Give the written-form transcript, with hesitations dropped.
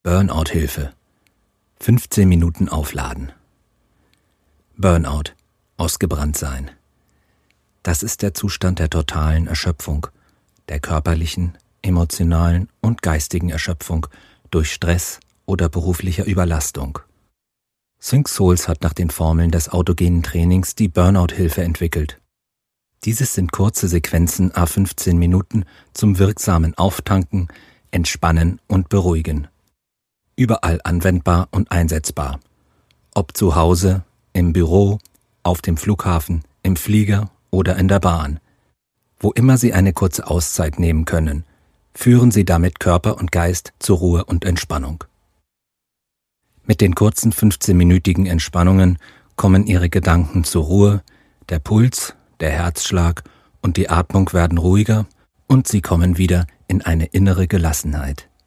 Burnout-Hilfe. 15 Minuten aufladen. Burnout, ausgebrannt sein. Das ist der Zustand der totalen Erschöpfung, der körperlichen, emotionalen und geistigen Erschöpfung durch Stress oder beruflicher Überlastung. Think Souls hat nach den Formeln des autogenen Trainings die Burnout-Hilfe entwickelt. Dieses sind kurze Sequenzen à 15 Minuten zum wirksamen Auftanken, Entspannen und Beruhigen. Überall anwendbar und einsetzbar. Ob zu Hause, im Büro, auf dem Flughafen, im Flieger oder in der Bahn. Wo immer Sie eine kurze Auszeit nehmen können, führen Sie damit Körper und Geist zur Ruhe und Entspannung. Mit den kurzen 15-minütigen Entspannungen kommen Ihre Gedanken zur Ruhe, der Puls, der Herzschlag und die Atmung werden ruhiger und Sie kommen wieder in eine innere Gelassenheit.